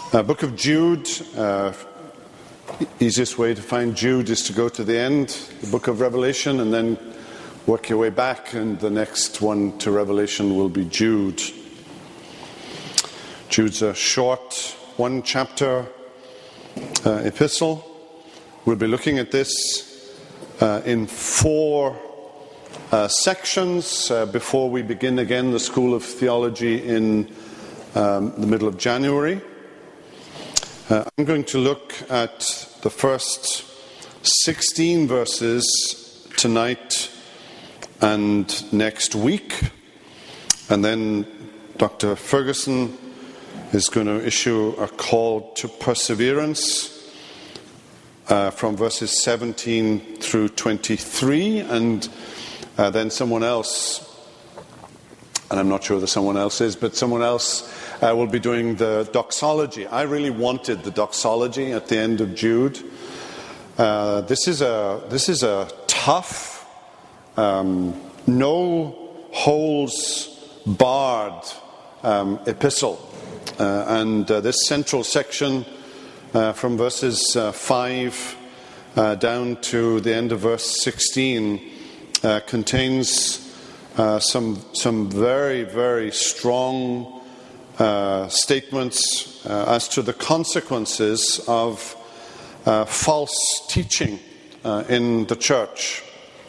Book of Jude. Easiest way to find Jude is to go to the end, the book of Revelation, and then work your way back, and the next one to Revelation will be Jude. Jude's a short one-chapter epistle. We'll be looking at this in four sections before we begin again the School of Theology in the middle of January. I'm going to look at the first 16 verses tonight and next week, and then Dr. Ferguson is going to issue a call to perseverance from verses 17 through 23, and then someone else, and I'm not sure who the someone else is, but someone else will be doing the doxology. I really wanted the doxology at the end of Jude. This is a tough, no holes barred epistle, and this central section from verses 5 down to the end of verse 16 contains some very, very strong statements as to the consequences of false teaching in the church.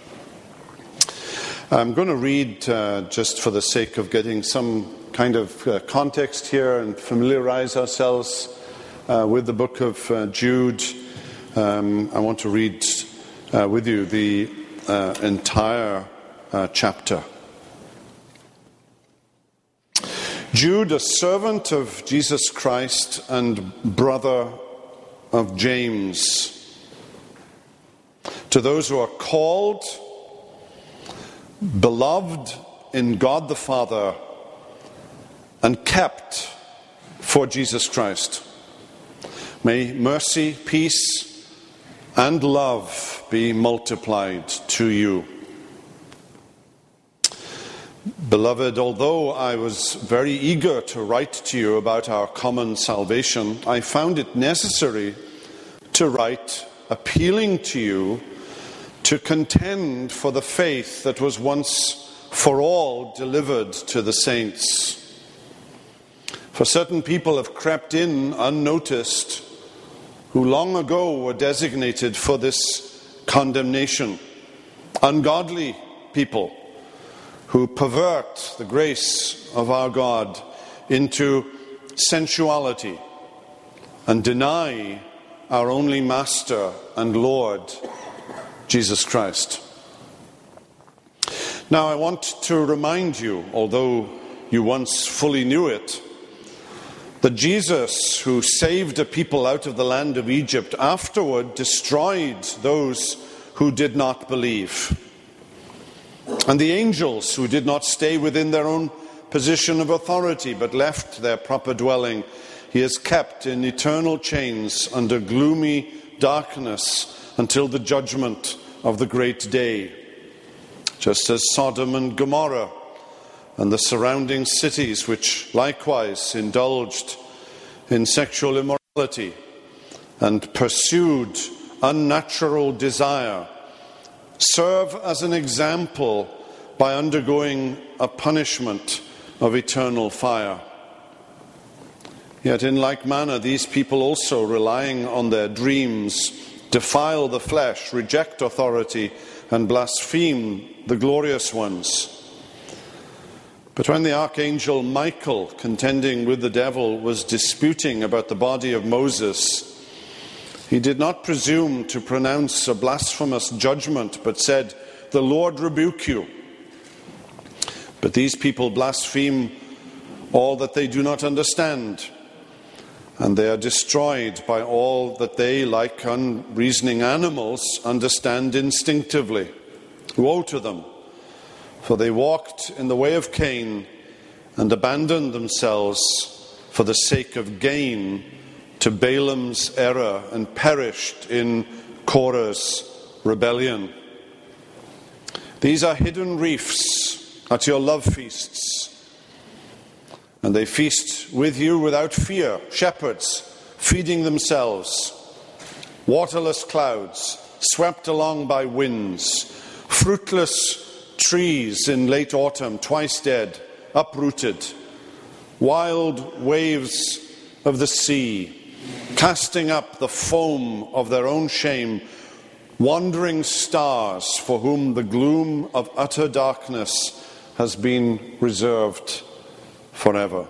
I'm going to read, just for the sake of getting some kind of context here and familiarize ourselves with the book of Jude. I want to read with you the entire chapter. Jude, a servant of Jesus Christ and brother of James, to those who are called, beloved in God the Father, and kept for Jesus Christ. May mercy, peace, and love be multiplied to you. Beloved, although I was very eager to write to you about our common salvation, I found it necessary to write appealing to you to contend for the faith that was once for all delivered to the saints. For certain people have crept in unnoticed, who long ago were designated for this condemnation. Ungodly people who pervert the grace of our God into sensuality and deny our only Master and Lord, Jesus Christ. Now, I want to remind you, although you once fully knew it, that Jesus, who saved a people out of the land of Egypt, afterward destroyed those who did not believe. And the angels who did not stay within their own position of authority but left their proper dwelling, he has kept in eternal chains under gloomy darkness until the judgment of the great day. Just as Sodom and Gomorrah and the surrounding cities, which likewise indulged in sexual immorality and pursued unnatural desire, serve as an example by undergoing a punishment of eternal fire. Yet in like manner, these people also, relying on their dreams, defile the flesh, reject authority, and blaspheme the glorious ones. But when the archangel Michael, contending with the devil, was disputing about the body of Moses, he did not presume to pronounce a blasphemous judgment, but said, "The Lord rebuke you." But these people blaspheme all that they do not understand, and they are destroyed by all that they, like unreasoning animals, understand instinctively. Woe to them, for they walked in the way of Cain and abandoned themselves for the sake of gain to Balaam's error and perished in Korah's rebellion. These are hidden reefs at your love feasts, and they feast with you without fear. Shepherds, feeding themselves, waterless clouds, swept along by winds, fruitless trees in late autumn, twice dead, uprooted, wild waves of the sea, casting up the foam of their own shame, wandering stars for whom the gloom of utter darkness has been reserved forever.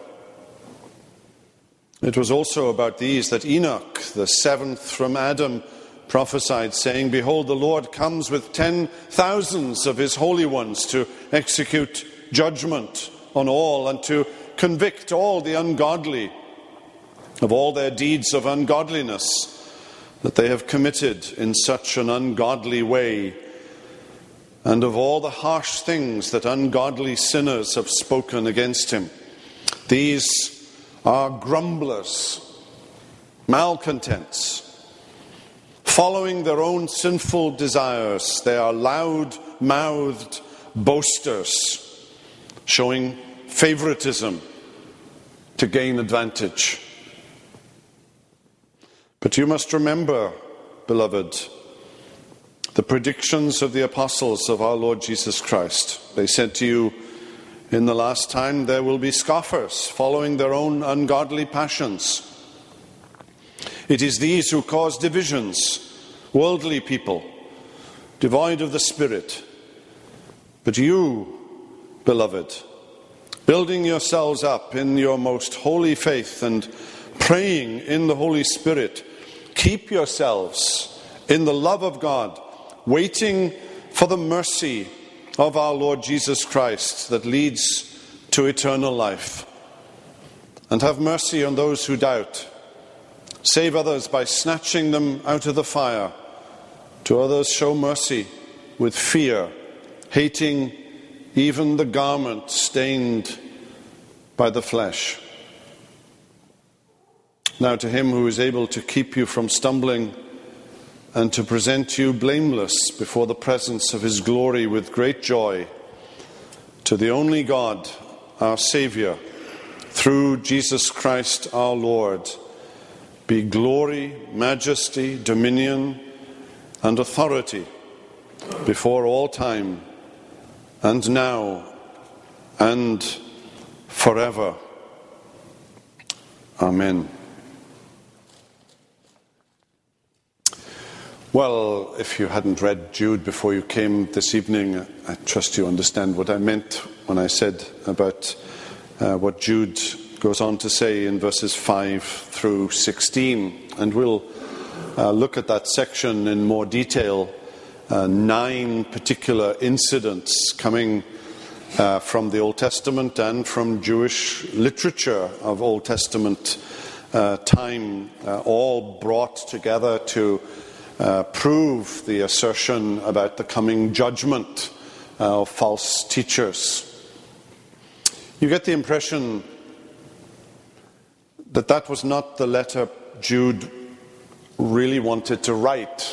It was also about these that Enoch, the seventh from Adam, prophesied, saying, "Behold, the Lord comes with 10,000s of his holy ones to execute judgment on all and to convict all the ungodly of all their deeds of ungodliness that they have committed in such an ungodly way, and of all the harsh things that ungodly sinners have spoken against him. These are grumblers, malcontents, following their own sinful desires. They are loud-mouthed boasters, showing favoritism to gain advantage." But you must remember, beloved, the predictions of the apostles of our Lord Jesus Christ. They said to you, "In the last time there will be scoffers, following their own ungodly passions. It is these who cause divisions, worldly people, devoid of the Spirit. But you, beloved, building yourselves up in your most holy faith and praying in the Holy Spirit, keep yourselves in the love of God, waiting for the mercy of our Lord Jesus Christ that leads to eternal life. And have mercy on those who doubt. Save others by snatching them out of the fire. To others show mercy with fear, hating even the garment stained by the flesh. Now to him who is able to keep you from stumbling and to present you blameless before the presence of his glory with great joy, to the only God, our Saviour, through Jesus Christ our Lord, be glory, majesty, dominion, and authority before all time, and now, and forever. Amen. Well, if you hadn't read Jude before you came this evening, I trust you understand what I meant when I said about what Jude goes on to say in verses 5 through 16. And we'll look at that section in more detail. 9 particular incidents coming from the Old Testament and from Jewish literature of Old Testament time, all brought together to prove the assertion about the coming judgment of false teachers. You get the impression that that was not the letter Jude really wanted to write.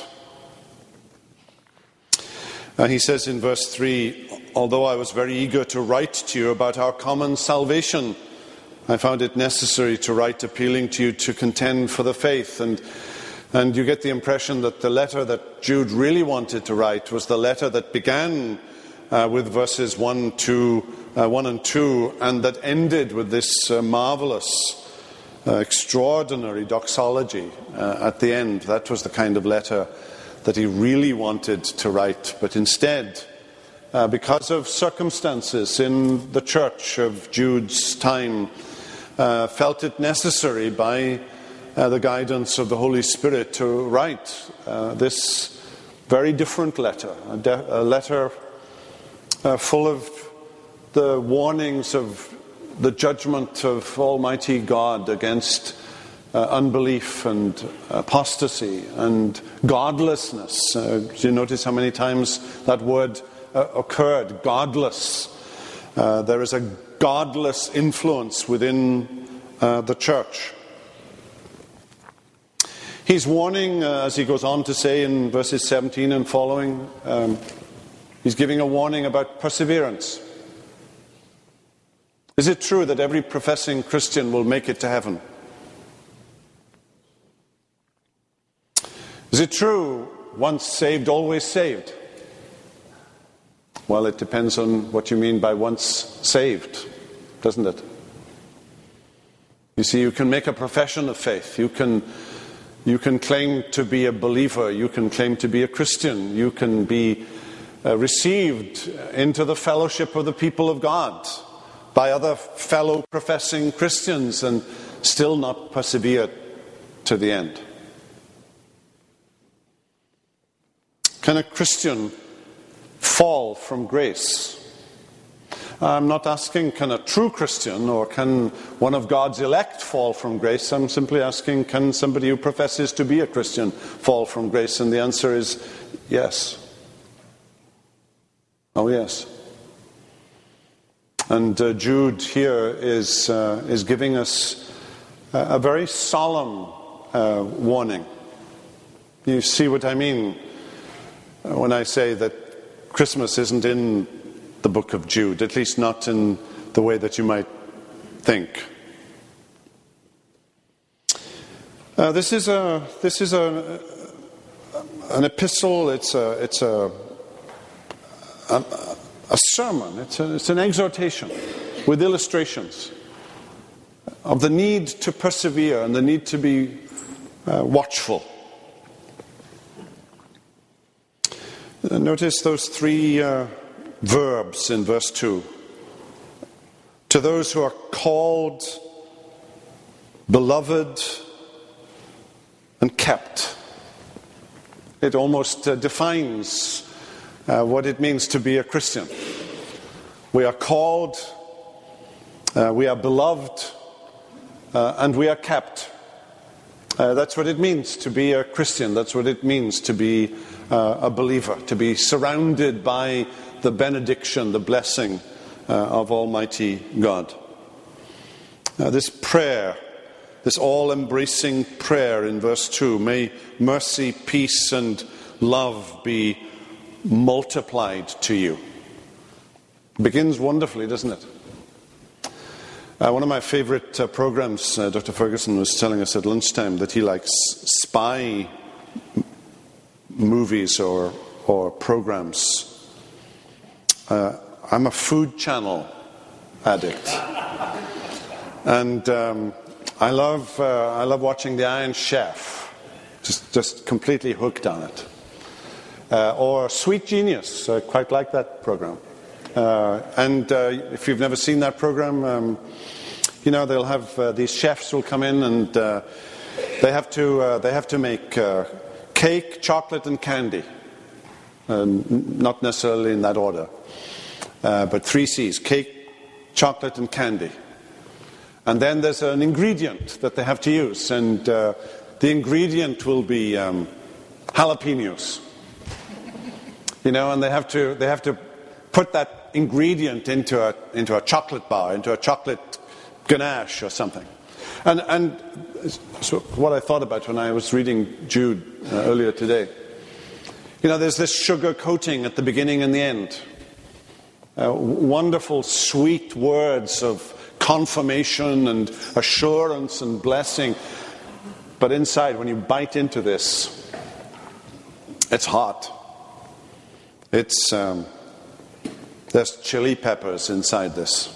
He says in verse 3, "Although I was very eager to write to you about our common salvation, I found it necessary to write appealing to you to contend for the faith." And you get the impression that the letter that Jude really wanted to write was the letter that began with verses 1 and 2, and that ended with this marvelous, extraordinary doxology at the end. That was the kind of letter that he really wanted to write. But instead, because of circumstances in the church of Jude's time, felt it necessary by the guidance of the Holy Spirit to write this very different letter, a letter full of the warnings of the judgment of Almighty God against unbelief and apostasy and godlessness. Do you notice how many times that word occurred? Godless. There is a godless influence within the church. He's warning, as he goes on to say in verses 17 and following, he's giving a warning about perseverance. Is it true that every professing Christian will make it to heaven? Is it true, once saved, always saved? Well, it depends on what you mean by once saved, doesn't it? You see, you can make a profession of faith. You can claim to be a believer. You can claim to be a Christian. You can be received into the fellowship of the people of God by other fellow professing Christians and still not persevere to the end. Can a Christian fall from grace? I'm not asking, can a true Christian or can one of God's elect fall from grace? I'm simply asking, can somebody who professes to be a Christian fall from grace? And the answer is yes. Oh, yes. And Jude here is giving us a very solemn warning. You see what I mean when I say that Christmas isn't in the book of Jude, at least not in the way that you might think. This is an epistle. It's a sermon. It's an exhortation with illustrations of the need to persevere and the need to be watchful. Notice those three verbs in verse 2. To those who are called, beloved, and kept. It almost defines what it means to be a Christian. We are called, we are beloved, and we are kept. That's what it means to be a Christian. That's what it means to be a believer, to be surrounded by the benediction, the blessing of Almighty God. This prayer, this all-embracing prayer in verse 2, may mercy, peace, and love be multiplied to you. Begins wonderfully, doesn't it? One of my favorite programs, Dr. Ferguson was telling us at lunchtime that he likes spy movies or programs. I'm a Food Channel addict, and I love watching The Iron Chef. Just completely hooked on it. Or Sweet Genius. I quite like that program. And if you've never seen that program, they'll have these chefs will come in and they have to make cake, chocolate, and candy. Not necessarily in that order, but 3 C's: cake, chocolate, and candy. And then there's an ingredient that they have to use, and the ingredient will be jalapenos. And they have to put that ingredient into a chocolate bar, into a chocolate ganache or something. And so what I thought about when I was reading Jude earlier today, there's this sugar coating at the beginning and the end. Wonderful, sweet words of confirmation and assurance and blessing. But inside, when you bite into this, it's hot. There's chili peppers inside this.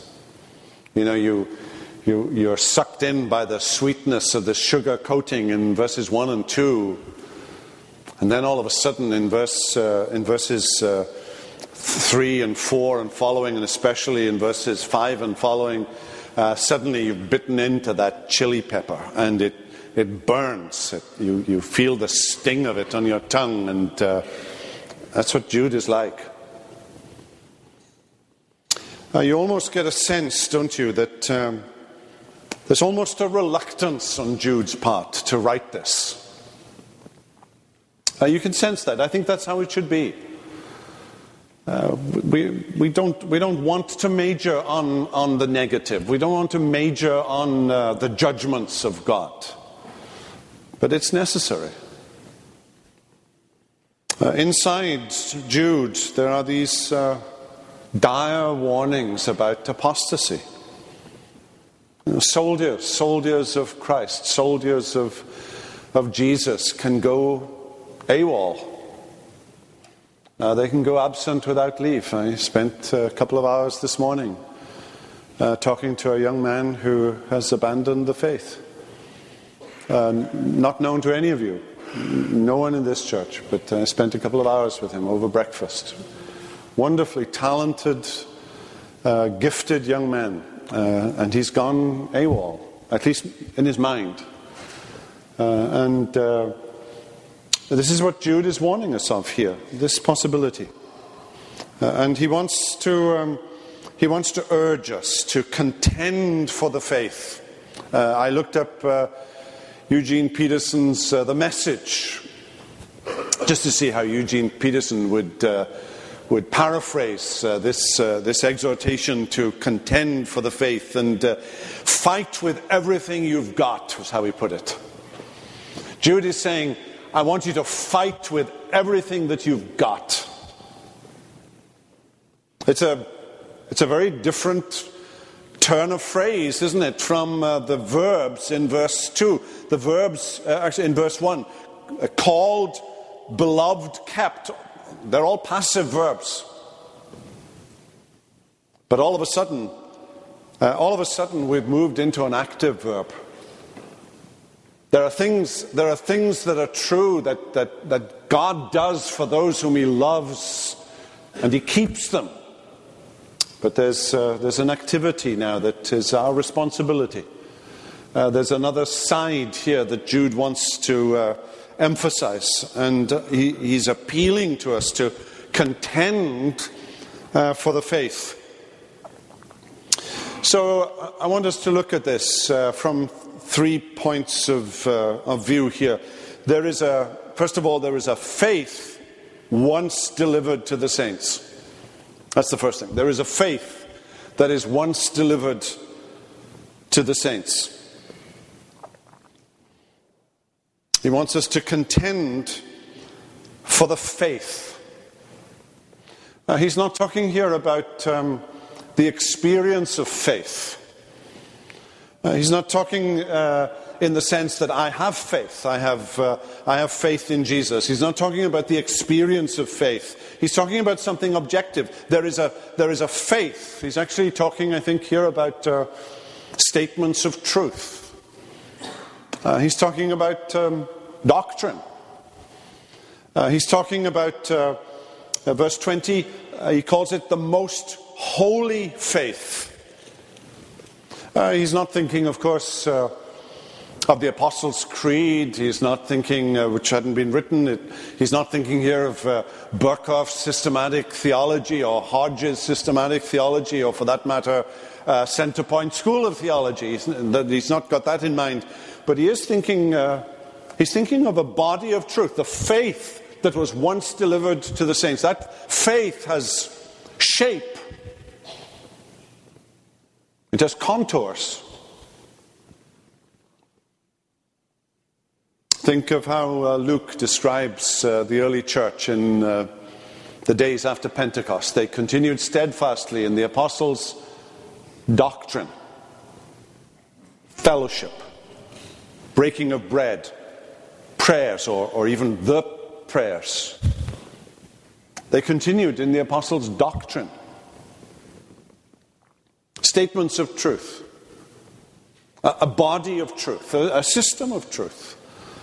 You're sucked in by the sweetness of the sugar coating in verses 1 and 2. And then all of a sudden in verses 3 and 4 and following, and especially in verses 5 and following, suddenly you've bitten into that chili pepper and it burns. You feel the sting of it on your tongue, and that's what Jude is like. You almost get a sense, don't you, that there's almost a reluctance on Jude's part to write this. You can sense that. I think that's how it should be. We don't want to major on the negative. We don't want to major on the judgments of God. But it's necessary. Inside Jude, there are these dire warnings about apostasy. Soldiers of Christ, soldiers of Jesus can go AWOL. They can go absent without leave. I spent a couple of hours this morning talking to a young man who has abandoned the faith. Not known to any of you. No one in this church, but I spent a couple of hours with him over breakfast. Wonderfully talented, gifted young man. And he's gone AWOL, at least in his mind. This is what Jude is warning us of here, this possibility. And he wants to urge us to contend for the faith. I looked up Eugene Peterson's The Message, just to see how Eugene Peterson would paraphrase this exhortation to contend for the faith, and fight with everything you've got, was how he put it. Jude is saying, I want you to fight with everything that you've got. It's a very different turn of phrase, isn't it, from the verbs in verse 2. The verbs, actually in verse 1, called, beloved, kept. They're all passive verbs. But all of a sudden we've moved into an active verb. There are things that are true that God does for those whom He loves, and He keeps them. But there's an activity now that is our responsibility. There's another side here that Jude wants to emphasize, and he's appealing to us to contend for the faith. So I want us to look at this from 3 points of view here. First of all, there is a faith once delivered to the saints. That's the first thing. There is a faith that is once delivered to the saints. He wants us to contend for the faith. He's not talking here about the experience of faith. He's not talking in the sense that I have faith. I have faith in Jesus. He's not talking about the experience of faith. He's talking about something objective. There is a faith. He's actually talking, I think, here about statements of truth. He's talking about doctrine. He's talking about verse 20. He calls it the most holy faith. He's not thinking, of course, of the Apostles' Creed. He's not thinking, which hadn't been written, he's not thinking here of Burkhoff's systematic theology or Hodge's systematic theology, or for that matter, Centerpoint School of Theology. He's not got that in mind. But he is thinking, he's thinking of a body of truth, the faith that was once delivered to the saints. That faith has shape. It has contours. Think of how Luke describes the early church in the days after Pentecost. They continued steadfastly in the apostles' doctrine, fellowship, breaking of bread, prayers, or even the prayers. They continued in the apostles' doctrine. Statements of truth, a body of truth, a system of truth,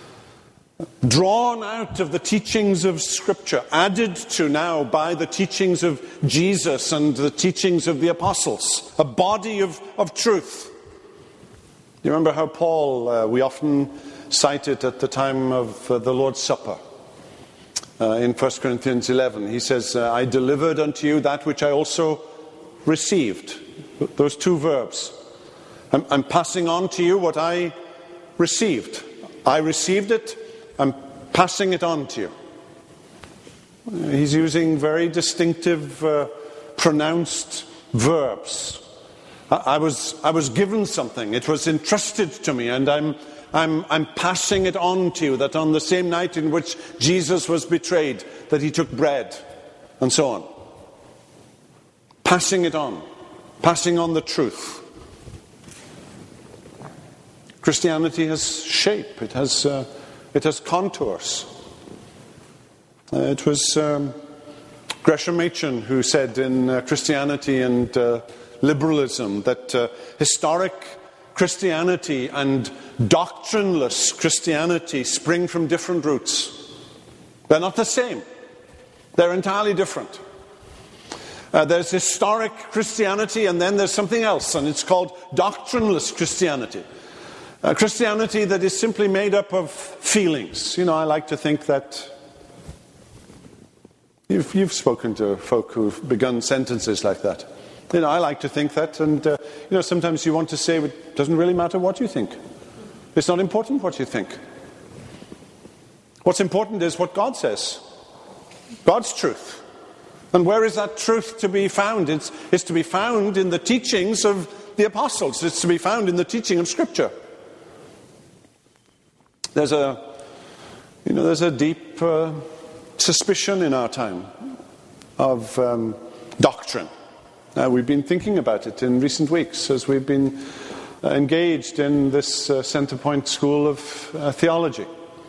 drawn out of the teachings of Scripture, added to now by the teachings of Jesus and the teachings of the apostles, a body of truth. You remember how Paul, we often cite it at the time of the Lord's Supper. In 1 Corinthians 11, he says, I delivered unto you that which I also received. Those two verbs. I'm passing on to you what I received. I received it. I'm passing it on to you. He's using very distinctive, pronounced verbs. I was given something. It was entrusted to me, and I'm passing it on to you. That on the same night in which Jesus was betrayed, that he took bread, and so on. Passing it on. Passing on the truth. Christianity has shape. It has contours. It was Gresham Machen who said in Christianity and Liberalism that historic Christianity and doctrineless Christianity spring from different roots. They're not the same. They're entirely different. There's historic Christianity, and then there's something else, and it's called doctrineless Christianity. Christianity that is simply made up of feelings. I like to think that you've spoken to folk who've begun sentences like that. I like to think that, and sometimes you want to say it doesn't really matter what you think. It's not important what you think. What's important is what God says. God's truth. And where is that truth to be found? It's to be found in the teachings of the apostles. It's to be found in the teaching of Scripture. There's a deep suspicion in our time of doctrine. We've been thinking about it in recent weeks as we've been engaged in this Centrepoint School of Theology.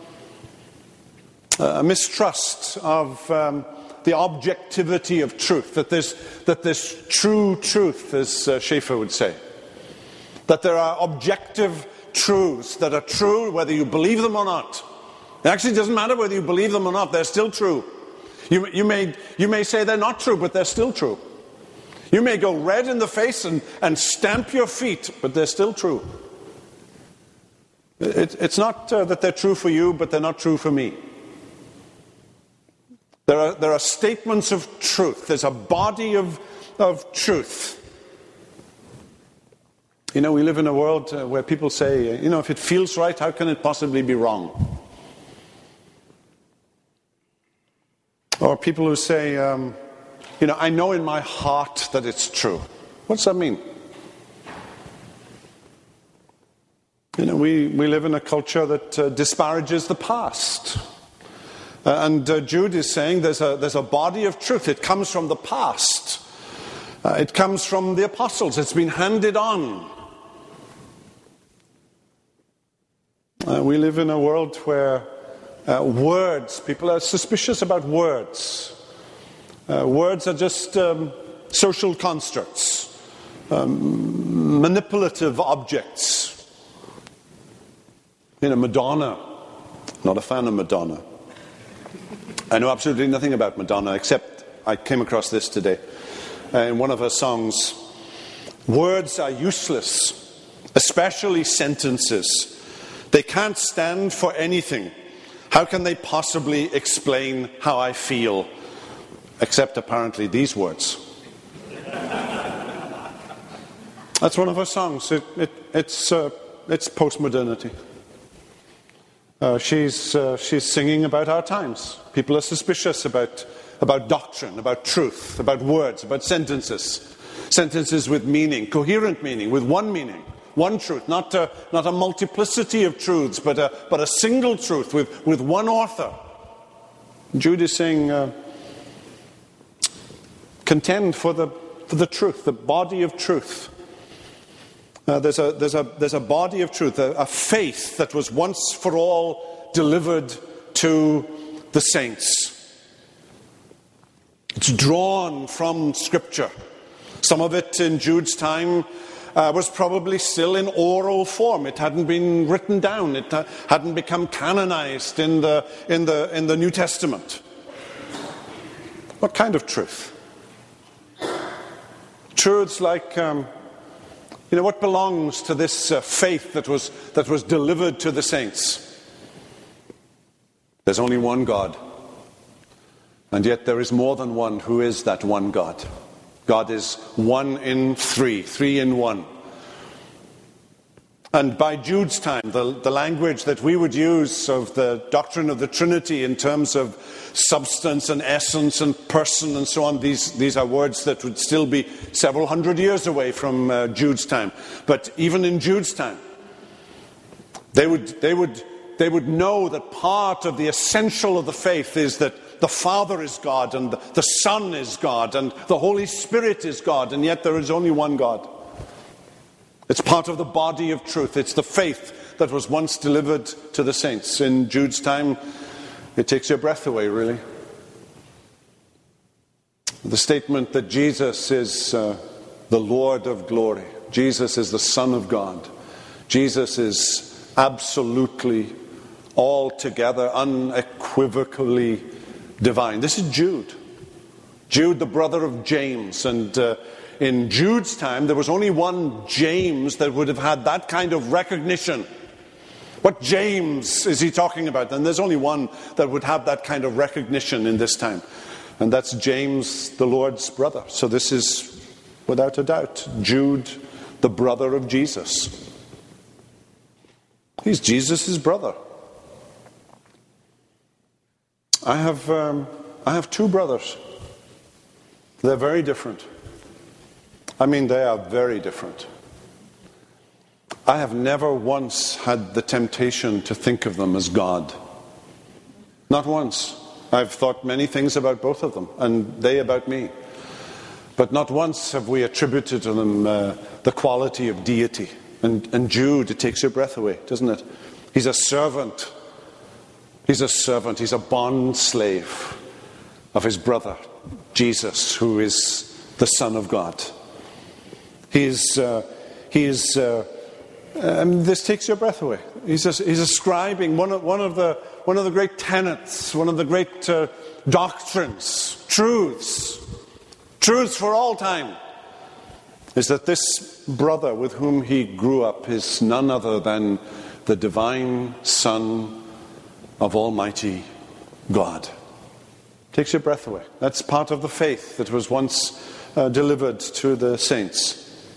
A mistrust of the objectivity of truth, that there's true truth, as Schaeffer would say. That there are objective truths that are true whether you believe them or not. It actually doesn't matter whether you believe them or not, they're still true. You may say they're not true, but they're still true. You may go red in the face and stamp your feet, but they're still true. It's not that they're true for you, but they're not true for me. There are statements of truth. There's a body of truth. We live in a world where people say, if it feels right, how can it possibly be wrong? Or people who say, I know in my heart that it's true. What's that mean? We live in a culture that disparages the past. And Jude is saying there's a body of truth. It comes from the past. It comes from the apostles. It's been handed on. We live in a world where people are suspicious about words. Words are just social constructs, manipulative objects. Madonna, not a fan of Madonna. I know absolutely nothing about Madonna, except I came across this today. In one of her songs, words are useless, especially sentences. They can't stand for anything. How can they possibly explain how I feel? Except apparently these words. That's one of her songs. It's postmodernity. She's singing about our times. People are suspicious about doctrine, about truth, about words, about sentences. Sentences with meaning, coherent meaning, with one meaning, one truth, not a multiplicity of truths, but a single truth with one author. Jude is saying, contend for the truth, the body of truth. There's a body of truth, a faith that was once for all delivered to the saints. It's drawn from Scripture. Some of it in Jude's time was probably still in oral form. It hadn't been written down. It hadn't become canonized in the New Testament. What kind of truth? Truths like, what belongs to this faith that was delivered to the saints? There's only one God. And yet there is more than one. Who is that one God? God is one in three, three in one. And by Jude's time, the language that we would use of the doctrine of the Trinity in terms of substance and essence and person and so on, these are words that would still be several hundred years away from Jude's time. But even in Jude's time, they would know that part of the essential of the faith is that the Father is God and the Son is God and the Holy Spirit is God, and yet there is only one God. It's part of the body of truth. It's the faith that was once delivered to the saints. In Jude's time, it takes your breath away, really. The statement that Jesus is the Lord of glory. Jesus is the Son of God. Jesus is absolutely, altogether, unequivocally divine. This is Jude. Jude, the brother of James. And in Jude's time, there was only one James that would have had that kind of recognition. What James is he talking about? And there's only one that would have that kind of recognition in this time. And that's James, the Lord's brother. So this is, without a doubt, Jude, the brother of Jesus. He's Jesus' brother. I have two brothers. They're very different. I mean, they are very different. I have never once had the temptation to think of them as God. Not once. I've thought many things about both of them, and they about me. But not once have we attributed to them the quality of deity. And Jude, it takes your breath away, doesn't it? He's a servant. He's a servant. He's a bond slave of his brother, Jesus, who is the Son of God. This takes your breath away. He's ascribing one of the great tenets, one of the great doctrines, truths for all time, is that this brother with whom he grew up is none other than the divine Son of Almighty God. Takes your breath away. That's part of the faith that was once delivered to the saints.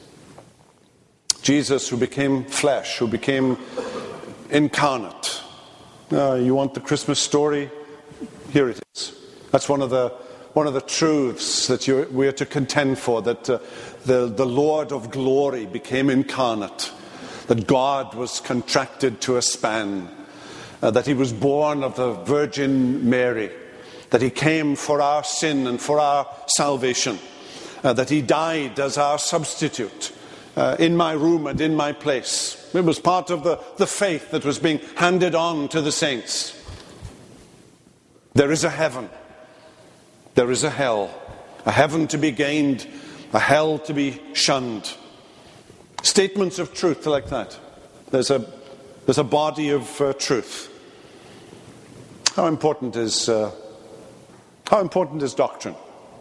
Jesus, who became flesh, who became incarnate. You want the Christmas story? Here it is. That's one of the truths that we are to contend for, that the Lord of glory became incarnate, that God was contracted to a span, that he was born of the Virgin Mary, that he came for our sin and for our salvation, that he died as our substitute, in my room and in my place. It was part of the faith that was being handed on to the saints. There is a heaven. There is a hell. A heaven to be gained, a hell to be shunned. Statements of truth like that. There's a body of truth. How important is doctrine?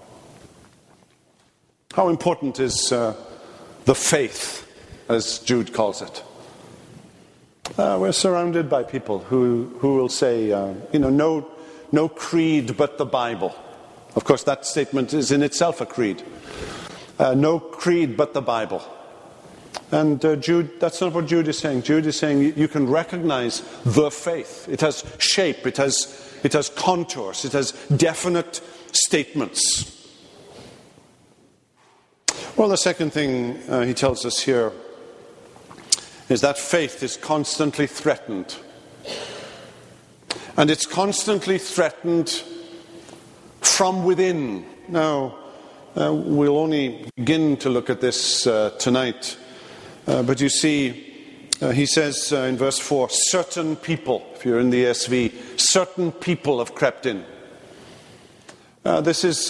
How important is the faith, as Jude calls it? We're surrounded by people who will say, no creed but the Bible. Of course, that statement is in itself a creed. No creed but the Bible. And Jude, that's not what Jude is saying. Jude is saying you can recognize the faith. It has shape, it has contours, it has definite statements. Well, the second thing he tells us here is that faith is constantly threatened. And it's constantly threatened from within. Now, we'll only begin to look at this tonight. But you see, he says in verse 4, certain people, if you're in the ESV, certain people have crept in. This is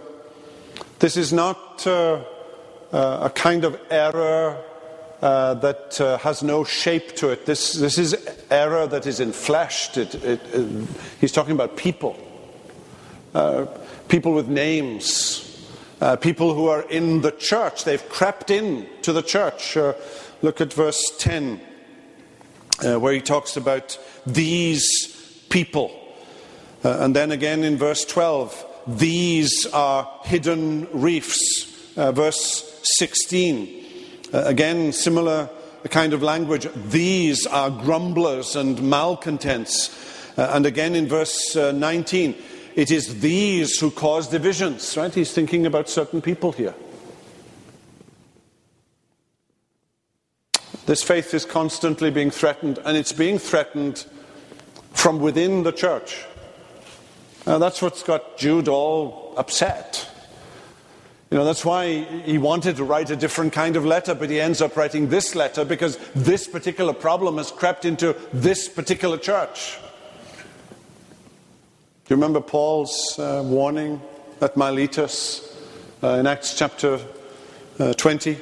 not a kind of error that has no shape to it. This is error that is enfleshed. He's talking about people. People with names. People who are in the church. They've crept in to the church. Look at verse 10, where he talks about these people. And then again in verse 12, these are hidden reefs. Verse 16, again similar kind of language. These are grumblers and malcontents. And again in verse 19, it is these who cause divisions, right? He's thinking about certain people here. This faith is constantly being threatened, and it's being threatened from within the church. That's what's got Jude all upset. That's why he wanted to write a different kind of letter, but he ends up writing this letter because this particular problem has crept into this particular church. Do you remember Paul's warning at Miletus in Acts chapter 20.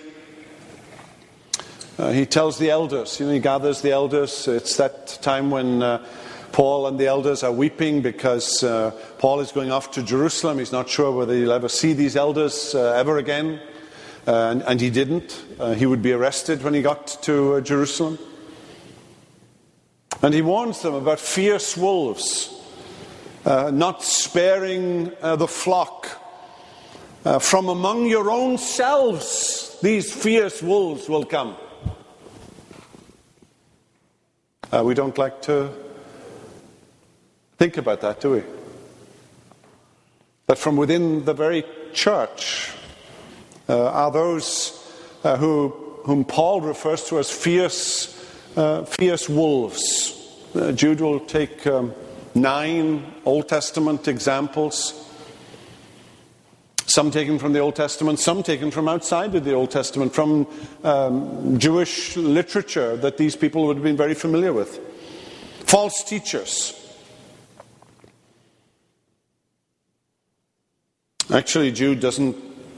He tells the elders, he gathers the elders. It's that time when Paul and the elders are weeping because Paul is going off to Jerusalem. He's not sure whether he'll ever see these elders ever again. And he didn't. He would be arrested when he got to Jerusalem. And he warns them about fierce wolves, not sparing the flock. From among your own selves, these fierce wolves will come. We don't like to think about that, do we? But from within the very church are those whom Paul refers to as fierce wolves. Jude will take 9 Old Testament examples. Some taken from the Old Testament, some taken from outside of the Old Testament, from Jewish literature that these people would have been very familiar with. False teachers. Actually, Jude doesn't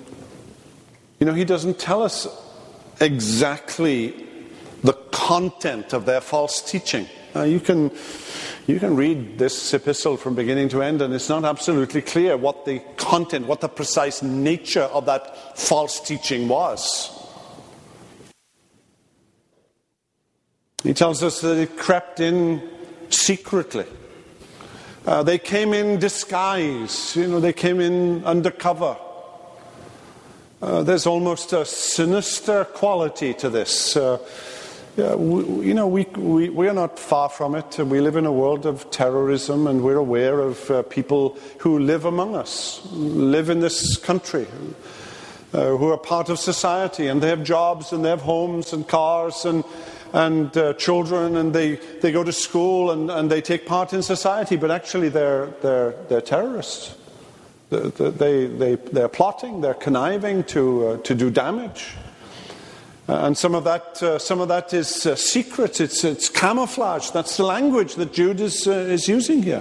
tell us exactly the content of their false teaching. You can read this epistle from beginning to end, and it's not absolutely clear what the content, what the precise nature of that false teaching was. He tells us that it crept in secretly. They came in disguise. They came in undercover. There's almost a sinister quality to this. We are not far from it. We live in a world of terrorism, and we're aware of people who live among us, live in this country, who are part of society, and they have jobs, and they have homes, and cars, and children, and they go to school, and they take part in society. But actually, they're terrorists. They're plotting, they're conniving to do damage. And some of that is secret. It's camouflage. That's the language that Jude is using here.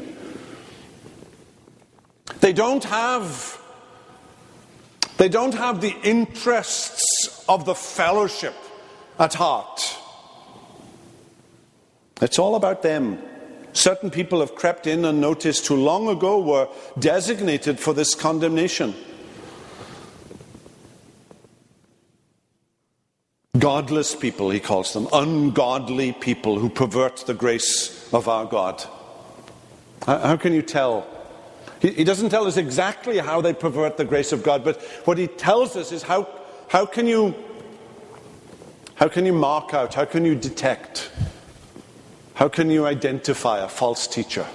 They don't have the interests of the fellowship at heart. It's all about them. Certain people have crept in unnoticed who long ago were designated for this condemnation. Godless people, he calls them. Ungodly people who pervert the grace of our God. How can you tell? He doesn't tell us exactly how they pervert the grace of God, but what he tells us is how can you mark out, how can you detect, how can you identify a false teacher?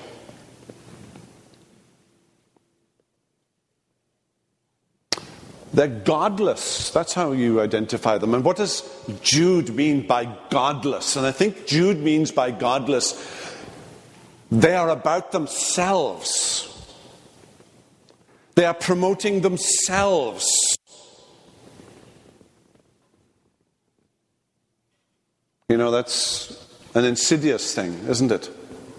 They're godless. That's how you identify them. And what does Jude mean by godless? And I think Jude means by godless, they are about themselves. They are promoting themselves. That's an insidious thing, isn't it?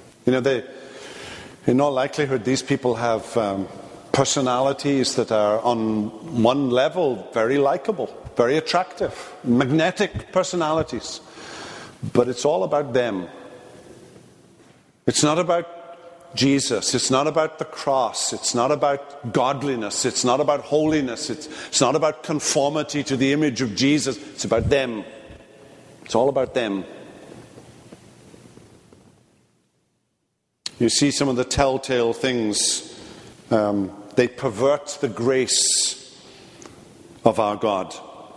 In all likelihood, these people have personalities that are on one level very likable, very attractive, magnetic personalities. But it's all about them. It's not about Jesus. It's not about the cross. It's not about godliness. It's not about holiness. It's not about conformity to the image of Jesus. It's about them. It's all about them. You see some of the telltale things. They pervert the grace of our God.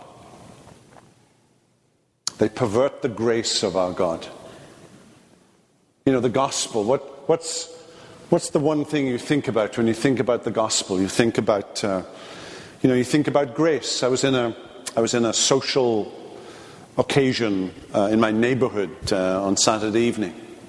They pervert the grace of our God. The gospel. What's the one thing you think about when you think about the gospel? You think about, you think about grace. I was in a social occasion in my neighborhood on Saturday evening.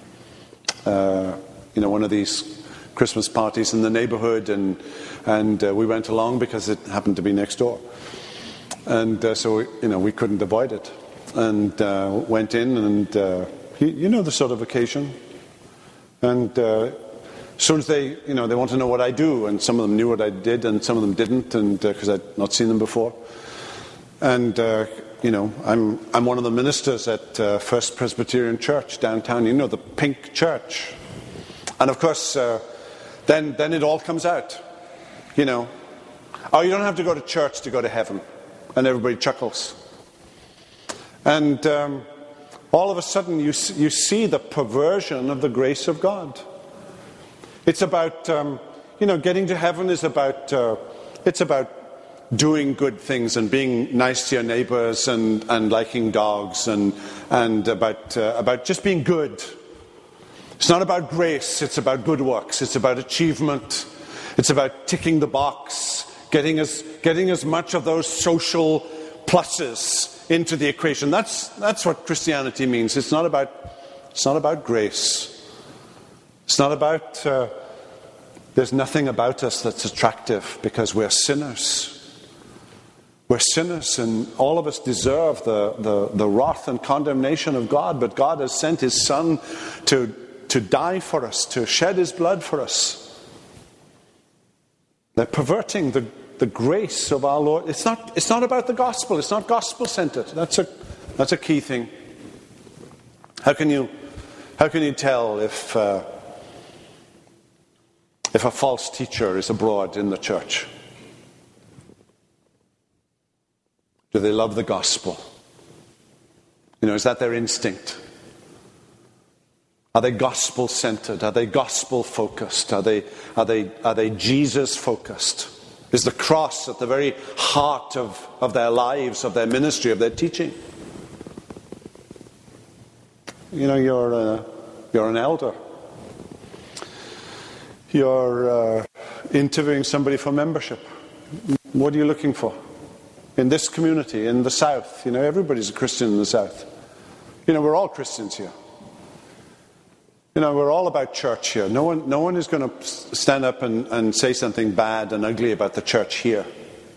One of these Christmas parties in the neighborhood, and we went along because it happened to be next door, and so we couldn't avoid it, and went in, and the sort of occasion, and As soon as they want to know what I do, and some of them knew what I did, and some of them didn't, and because I'd not seen them before. And I'm one of the ministers at First Presbyterian Church downtown. The pink church. And of course, then it all comes out. Oh, you don't have to go to church to go to heaven, and everybody chuckles. And all of a sudden, you see the perversion of the grace of God. It's about, getting to heaven is about, it's about doing good things and being nice to your neighbors and liking dogs and about just being good. It's not about grace, it's about good works, it's about achievement, it's about ticking the box, getting as much of those social pluses into the equation. That's what Christianity means. It's not about grace. It's not about, there's nothing about us that's attractive because we're sinners. We're sinners, and all of us deserve the wrath and condemnation of God, but God has sent His Son to die for us, to shed His blood for us. They're perverting the grace of our Lord. It's not about the gospel. It's not gospel-centered. That's a key thing. How can you tell if a false teacher is abroad in the church? Do they love the gospel? Is that their instinct? Are they gospel-centered? Are they gospel-focused? Are they Jesus-focused? Is the cross at the very heart of their lives, of their ministry, of their teaching? You're an elder. You're interviewing somebody for membership. What are you looking for? In this community, in the South, everybody's a Christian in the South. We're all Christians here. We're all about church here. No one is going to stand up and say something bad and ugly about the church here.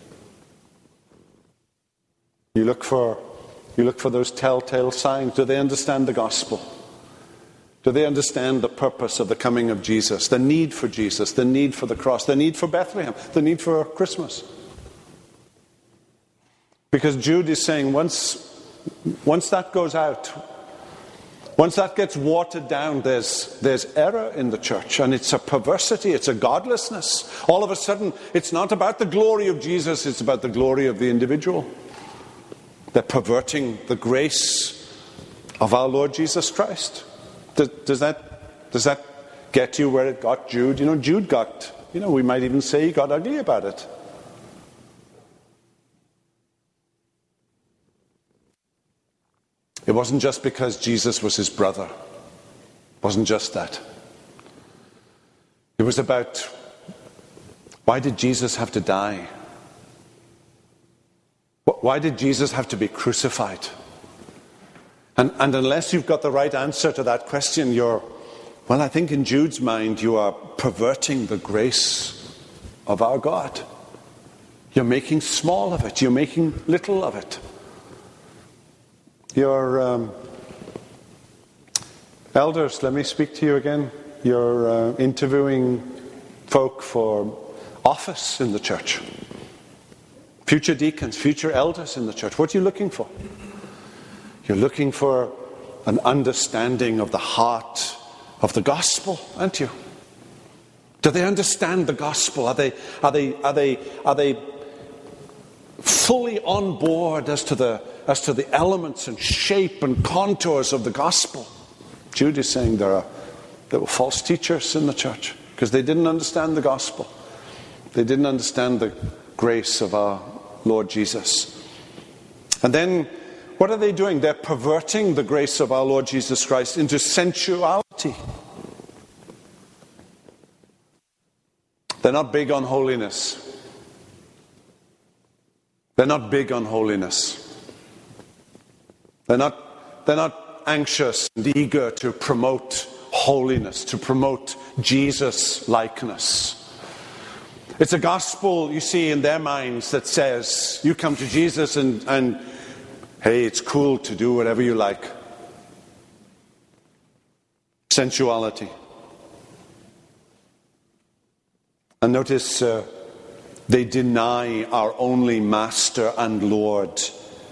You look for those telltale signs. Do they understand the gospel? Do they understand the purpose of the coming of Jesus, the need for Jesus, the need for the cross, the need for Bethlehem, the need for Christmas? Because Jude is saying once that goes out, once that gets watered down, there's error in the church, and it's a perversity, it's a godlessness. All of a sudden, it's not about the glory of Jesus, it's about the glory of the individual. They're perverting the grace of our Lord Jesus Christ. Does that get you where it got Jude? Jude got, we might even say he got ugly about it. It wasn't just because Jesus was his brother. It wasn't just that. It was about, why did Jesus have to die? Why did Jesus have to be crucified? And unless you've got the right answer to that question, I think in Jude's mind, you are perverting the grace of our God. You're making small of it. You're making little of it. Your elders, let me speak to you again. You're interviewing folk for office in the church. Future deacons, future elders in the church. What are you looking for? You're looking for an understanding of the heart of the gospel, aren't you? Do they understand the gospel? Are they fully on board as to the elements and shape and contours of the gospel? Jude is saying there were false teachers in the church because they didn't understand the gospel. They didn't understand the grace of our Lord Jesus. And then what are they doing? They're perverting the grace of our Lord Jesus Christ into sensuality. They're not big on holiness. They're not big on holiness. They're not anxious and eager to promote holiness, to promote Jesus likeness. It's a gospel, you see, in their minds that says, you come to Jesus and hey, it's cool to do whatever you like. Sensuality. And notice they deny our only Master and Lord,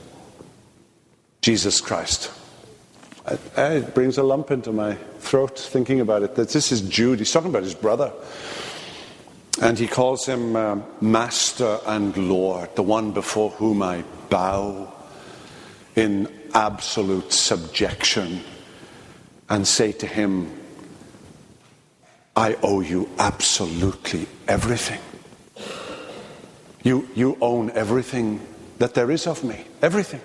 Jesus Christ. It brings a lump into my throat thinking about it. That this is Jude. He's talking about his brother. And he calls him Master and Lord, the one before whom I bow in absolute subjection and say to him, I owe you absolutely everything. You own everything that there is of me. Everything.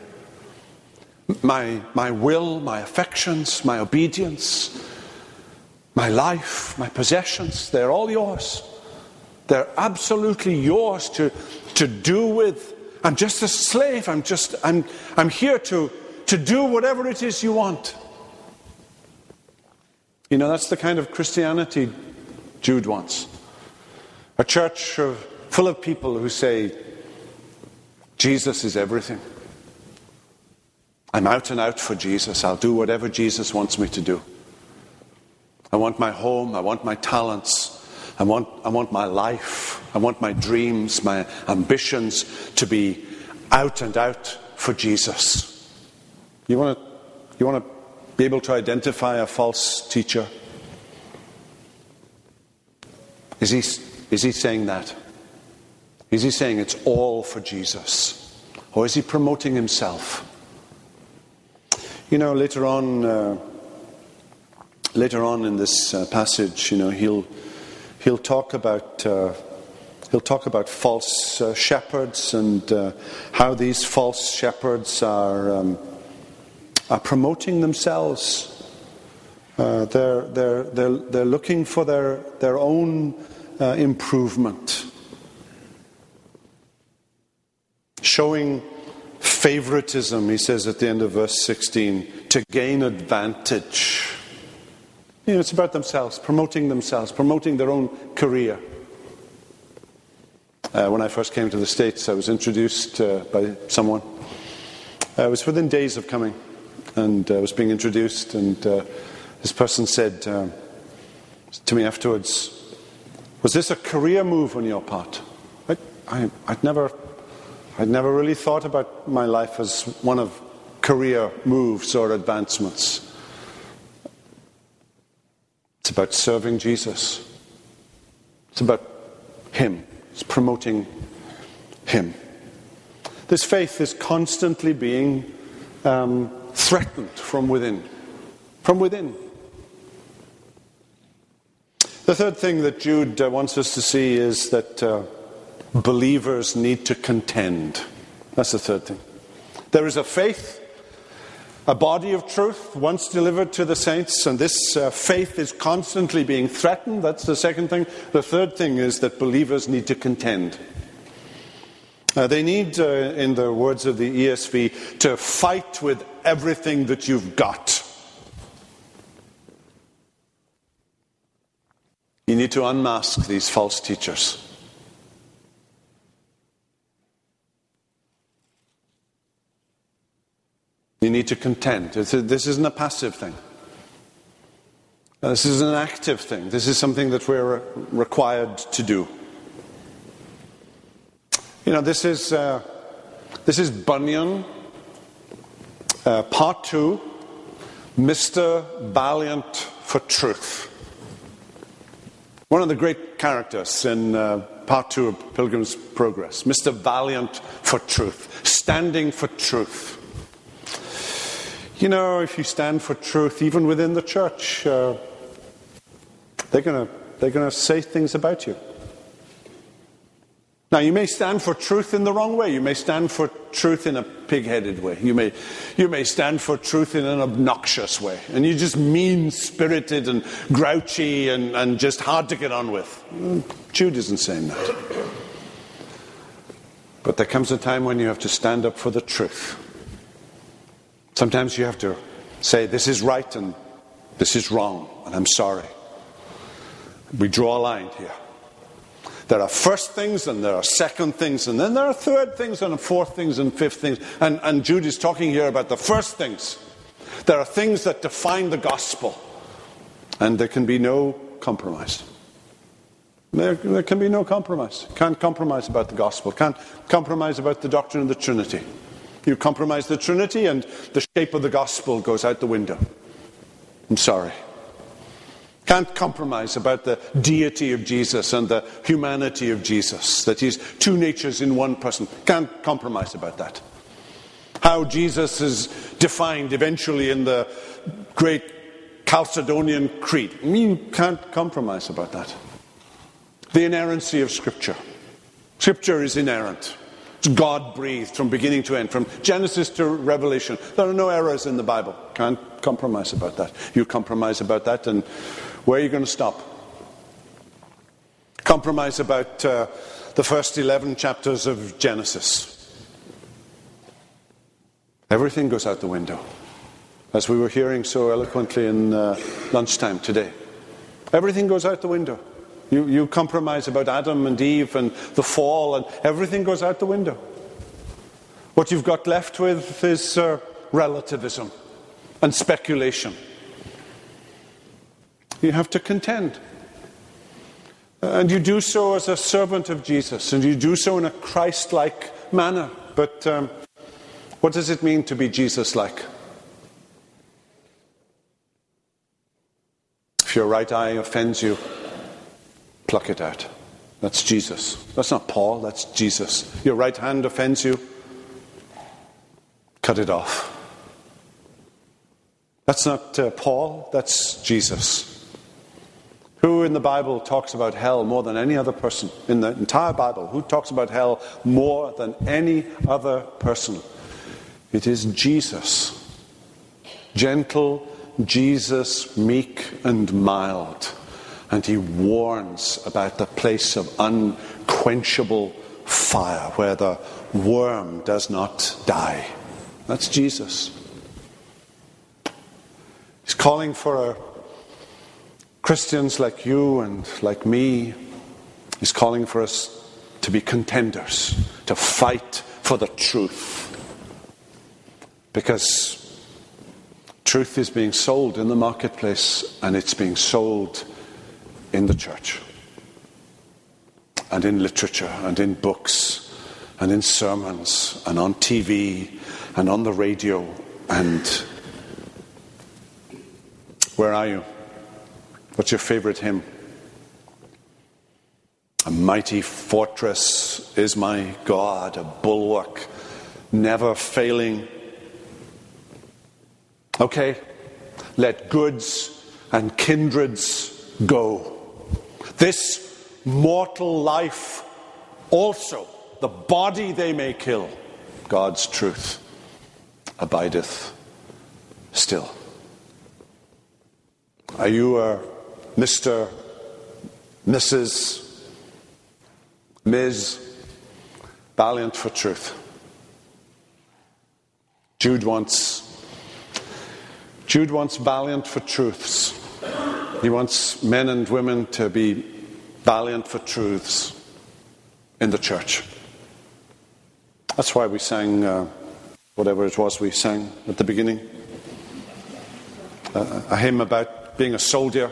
My will, my affections, my obedience, my life, my possessions, they're all yours. They're absolutely yours to do with. I'm just a slave. I'm here to do whatever it is you want. You know, that's the kind of Christianity Jude wants. A church full of people who say, Jesus is everything. I'm out and out for Jesus. I'll do whatever Jesus wants me to do. I want my home. I want my talents. I want my life. I want my dreams, my ambitions to be out and out for Jesus. You want to be able to identify a false teacher? Is he saying that? Is he saying it's all for Jesus? Or is he promoting himself? You know, later on in this passage, you know, he'll talk about false shepherds and how these false shepherds are promoting themselves. They're looking for their own improvement, showing favoritism, he says at the end of verse 16, to gain advantage. You know, it's about themselves, promoting their own career. When I first came to the States, I was introduced by someone. I was within days of coming, and I was being introduced, and this person said to me afterwards, was this a career move on your part? I'd never really thought about my life as one of career moves or advancements. It's about serving Jesus. It's about Him. It's promoting Him. This faith is constantly being threatened from within. From within. The third thing that Jude wants us to see is that believers need to contend. That's the third thing. There is a faith, a body of truth once delivered to the saints, and this faith is constantly being threatened. That's the second thing. The third thing is that believers need to contend. They need, in the words of the ESV, to fight with everything that you've got. You need to unmask these false teachers. You need to contend. This isn't a passive thing. This is an active thing. This is something that we're required to do. You know, this is Bunyan, part 2, Mr. Valiant for Truth. One of the great characters in part 2 of Pilgrim's Progress. Mr. Valiant for Truth. Standing for truth. You know, if you stand for truth, even within the church, they're going to say things about you. Now, you may stand for truth in the wrong way. You may stand for truth in a pig-headed way. You may stand for truth in an obnoxious way. And you're just mean-spirited and grouchy and just hard to get on with. Jude isn't saying that. But there comes a time when you have to stand up for the truth. Sometimes you have to say, this is right and this is wrong, and I'm sorry. We draw a line here. There are first things and there are second things, and then there are third things and fourth things and fifth things. And Jude is talking here about the first things. There are things that define the gospel, and there can be no compromise. There can be no compromise. Can't compromise about the gospel. Can't compromise about the doctrine of the Trinity. You compromise the Trinity and the shape of the gospel goes out the window. I'm sorry. Can't compromise about the deity of Jesus and the humanity of Jesus, that he's two natures in one person. Can't compromise about that. How Jesus is defined eventually in the great Chalcedonian Creed. You can't compromise about that. The inerrancy of Scripture. Scripture is inerrant. It's God-breathed from beginning to end, from Genesis to Revelation. There are no errors in the Bible. Can't compromise about that. You compromise about that, and where are you going to stop? Compromise about the first 11 chapters of Genesis. Everything goes out the window, as we were hearing so eloquently in lunchtime today. Everything goes out the window. You compromise about Adam and Eve and the fall, and everything goes out the window. What you've got left with is relativism and speculation. You have to contend. And you do so as a servant of Jesus, and you do so in a Christ-like manner. But what does it mean to be Jesus-like? If your right eye offends you, pluck it out. That's Jesus. That's not Paul, that's Jesus. Your right hand offends you, cut it off. That's not Paul, that's Jesus. Who in the Bible talks about hell more than any other person? In the entire Bible, who talks about hell more than any other person? It is Jesus. Gentle Jesus, meek and mild. And he warns about the place of unquenchable fire where the worm does not die. That's Jesus. He's calling for Christians like you and like me. He's calling for us to be contenders, to fight for the truth. Because truth is being sold in the marketplace, and it's being sold in the church, and in literature, and in books, and in sermons, and on TV, and on the radio. And where are you? What's your favorite hymn? A mighty fortress is my God, a bulwark never failing. Okay, let goods and kindreds go. This mortal life also, the body they may kill, God's truth abideth still. Are you a Mr., Mrs., Ms. valiant for truth? Jude wants valiant for truths. He wants men and women to be valiant for truths in the church. That's why we sang whatever it was we sang at the beginning. A hymn about being a soldier.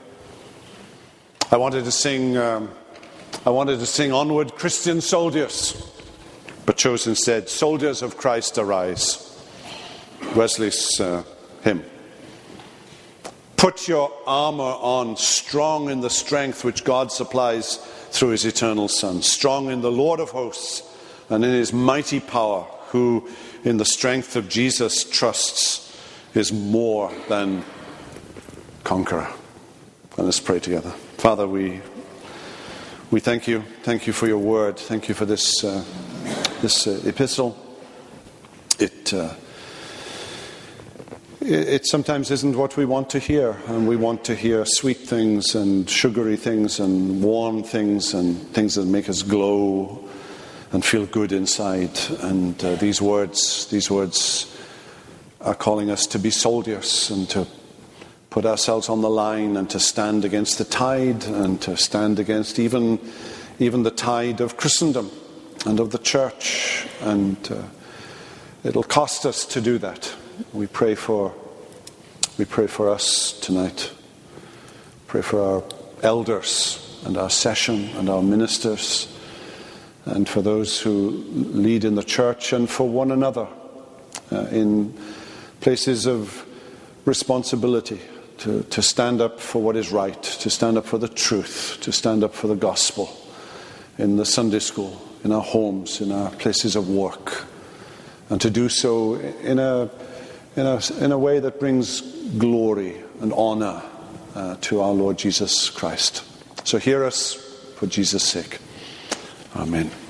I wanted to sing Onward, Christian Soldiers, but chose instead Soldiers of Christ Arise. Wesley's hymn. Put your armor on, strong in the strength which God supplies through his eternal Son, strong in the Lord of hosts and in his mighty power, who in the strength of Jesus trusts, is more than conqueror. And let's pray together. Father, we thank you. Thank you for your word. Thank you for this epistle. It sometimes isn't what we want to hear, and we want to hear sweet things and sugary things and warm things and things that make us glow and feel good inside. And these words are calling us to be soldiers and to put ourselves on the line and to stand against the tide and to stand against even the tide of Christendom and of the church. And it'll cost us to do that. We pray for us tonight. Pray for our elders and our session and our ministers, and for those who lead in the church and for one another in places of responsibility to stand up for what is right, to stand up for the truth, to stand up for the gospel in the Sunday school, in our homes, in our places of work, and to do so in a way that brings glory and honor to our Lord Jesus Christ. So hear us for Jesus' sake. Amen.